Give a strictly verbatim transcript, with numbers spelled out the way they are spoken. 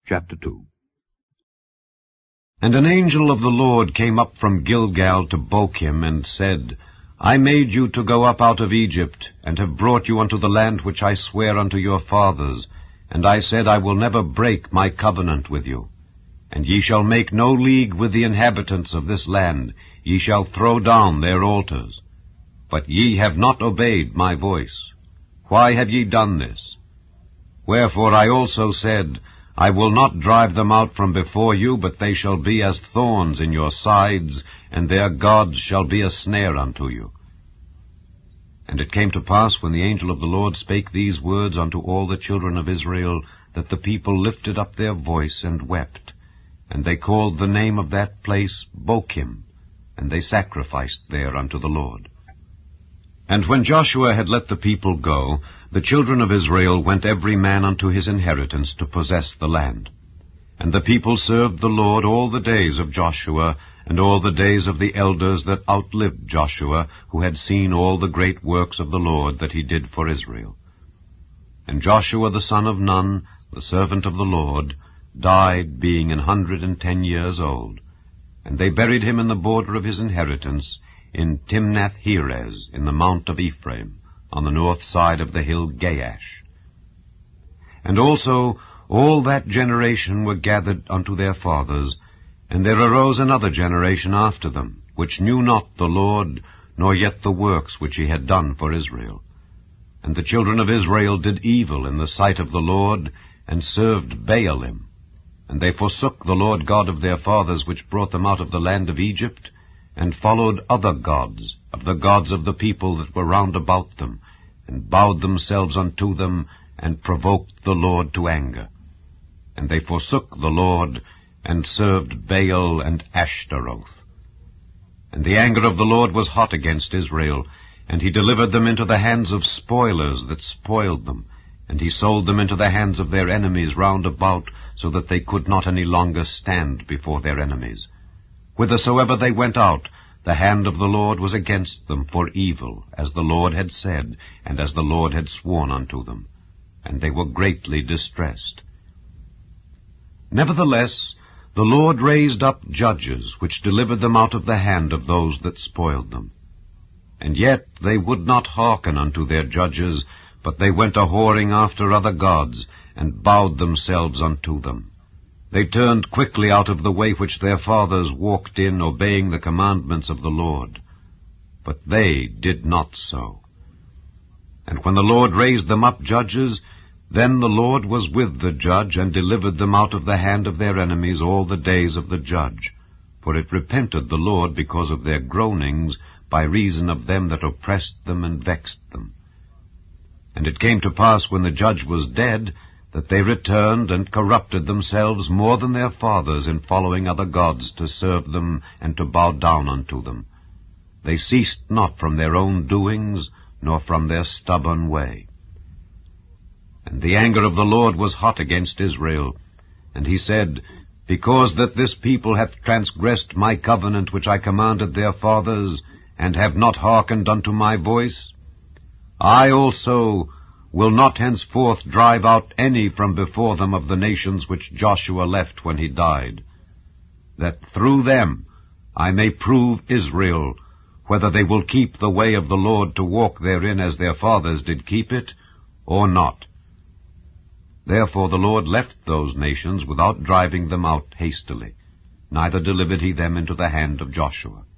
Chapter two. And an angel of the Lord came up from Gilgal to Bochim, and said, I made you to go up out of Egypt, and have brought you unto the land which I sware unto your fathers. And I said, I will never break my covenant with you. And ye shall make no league with the inhabitants of this land, ye shall throw down their altars. But ye have not obeyed my voice. Why have ye done this? Wherefore I also said, I will not drive them out from before you, but they shall be as thorns in your sides, and their gods shall be a snare unto you. And it came to pass, when the angel of the Lord spake these words unto all the children of Israel, that the people lifted up their voice and wept. And they called the name of that place Bochim, and they sacrificed there unto the Lord. And when Joshua had let the people go, the children of Israel went every man unto his inheritance to possess the land. And the people served the Lord all the days of Joshua, and all the days of the elders that outlived Joshua, who had seen all the great works of the Lord that he did for Israel. And Joshua the son of Nun, the servant of the Lord, died, being an hundred and ten years old. And they buried him in the border of his inheritance, in Timnath-Heres, in the mount of Ephraim, on the north side of the hill Gaash. And also all that generation were gathered unto their fathers, and there arose another generation after them, which knew not the Lord, nor yet the works which he had done for Israel. And the children of Israel did evil in the sight of the Lord, and served Baalim. And they forsook the Lord God of their fathers, which brought them out of the land of Egypt, and followed other gods, of the gods of the people that were round about them, and bowed themselves unto them, and provoked the Lord to anger. And they forsook the Lord, and served Baal and Ashtaroth. And the anger of the Lord was hot against Israel, and he delivered them into the hands of spoilers that spoiled them, and he sold them into the hands of their enemies round about, so that they could not any longer stand before their enemies. Whithersoever they went out, the hand of the Lord was against them for evil, as the Lord had said, and as the Lord had sworn unto them. And they were greatly distressed. Nevertheless, the Lord raised up judges, which delivered them out of the hand of those that spoiled them. And yet they would not hearken unto their judges, but they went a-whoring after other gods, and bowed themselves unto them. They turned quickly out of the way which their fathers walked in, obeying the commandments of the Lord. But they did not so. And when the Lord raised them up judges, then the Lord was with the judge, and delivered them out of the hand of their enemies all the days of the judge. For it repented the Lord because of their groanings, by reason of them that oppressed them and vexed them. And it came to pass, when the judge was dead, that they returned and corrupted themselves more than their fathers in following other gods to serve them and to bow down unto them. They ceased not from their own doings, nor from their stubborn way. And the anger of the Lord was hot against Israel. And he said, Because that this people hath transgressed my covenant which I commanded their fathers, and have not hearkened unto my voice, I also will not henceforth drive out any from before them of the nations which Joshua left when he died, that through them I may prove Israel, whether they will keep the way of the Lord to walk therein as their fathers did keep it, or not. Therefore the Lord left those nations without driving them out hastily, neither delivered he them into the hand of Joshua.